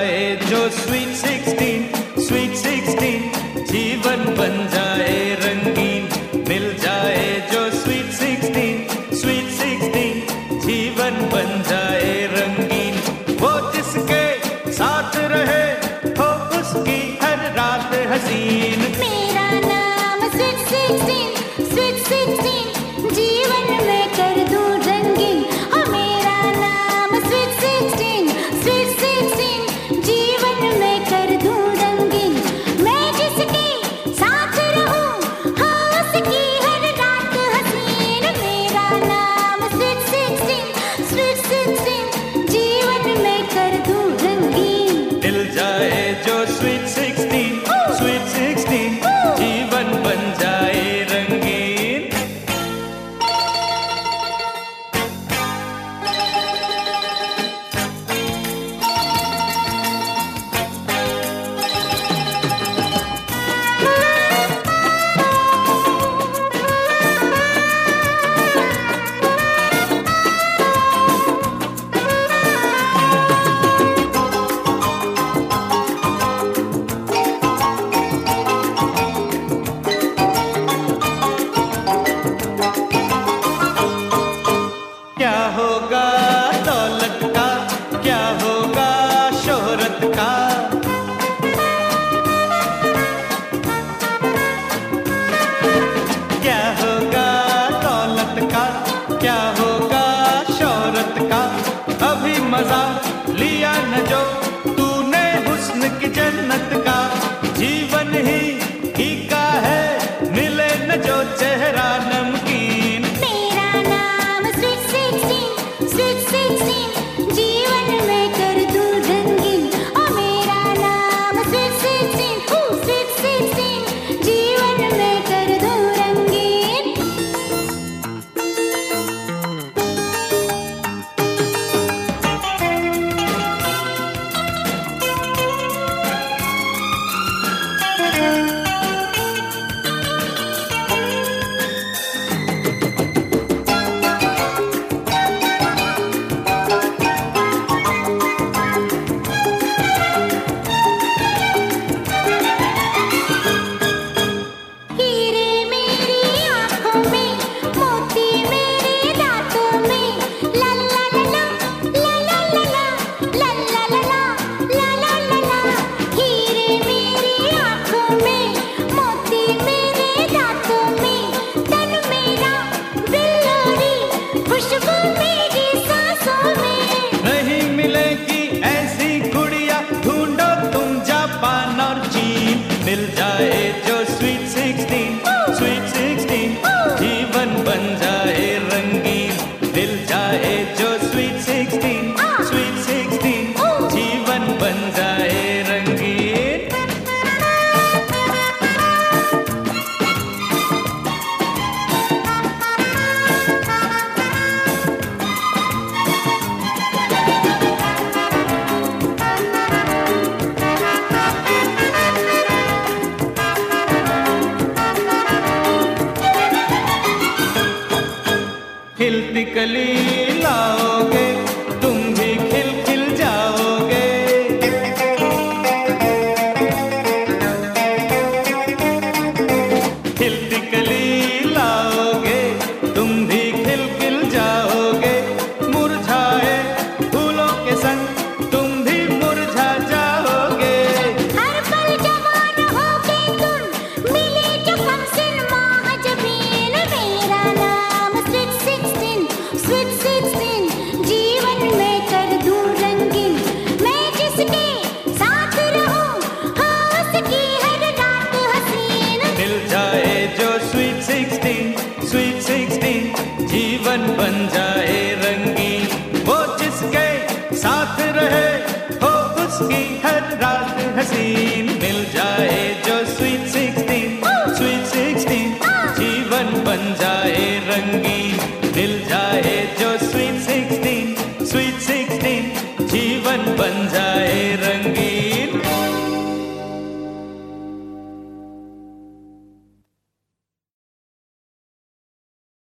जाए जो sweet 16, sweet 16, जीवन बन जाए रंगीन। मिल जाए जो स्वीट 16, स्वीट 16, जीवन बन जाए रंगीन। वो जिसके साथ रहे हो उसकी हर रात हसीन। मेरा नाम स्वीट 16, स्वीट 16, जीवन में कर दूं रंगीन। ओ मेरा नाम स्वीट 16, स्वीट 16, जीवन में कर दूं रंगीन। मैं जिसके साथ रहूं हाँ उसकी हर रात हसीन। मेरा नाम स्वीट 16, स्वीट 16, जीवन में कर दूं रंगीन। मिल जाए जो स्वीट 16, स्वीट 16, जीवन बन जाए रंगीन। क्या होगा दौलत का, क्या होगा शोहरत का, क्या होगा दौलत का, क्या होगा शोहरत का। अभी मजा लिया न जो तूने हुस्न की जन्नत का। जीवन ही का है मिले न जो चेहरा नमकीन। मेरा नाम स्वीट 16, स्वीट 16, जीवन में कर दूं रंगीन। ओ मेरा नाम स्वीट 16, स्वीट 16, जीवन में कर दूं रंगीन। हीरे मेरी आँखों में, मोती मेरे दांतों में, ला ला ला ला, ला ला ला ला, ला ला ला ला, ला ला ला ला। हीरे मेरी आँखों में, मोती मेरे दांतों में, तन मेरा बिल्लोरी, खुशबू मेरी सांसों में। नहीं मिलेगी ऐसी गुड़िया ढूंढो तुम जापान और चीन। मिल जाए जो स्वीट 16, स्वीट 16, जीवन बन जाए रंगीन। मिल जाए जो स्वीट 16, स्वीट 16, जीवन बन जाए रंगीन। खिलती कली लाओगे तुम भी खिल खिल जाओगे। खिलती कली लाओगे तुम भी खिल खिल जाओगे। मुरझाए फूलों के संग तुम भी मुरझा जाओगे। हर पल जवान होगे तुम, मिले जो हमसिन माह जबीन। मेरा नाम स्वीट 16, स्वीट 16, जीवन में कर दूं रंगीन। मैं जिसके साथ रहूं हाँ उसकी हर रात हसीन। मिल जाए जो स्वीट 16, स्वीट 16, जीवन बन जाए रंगीन। वो जिसके साथ रहे हो उसकी हर रात हसीन। मिल जाए जो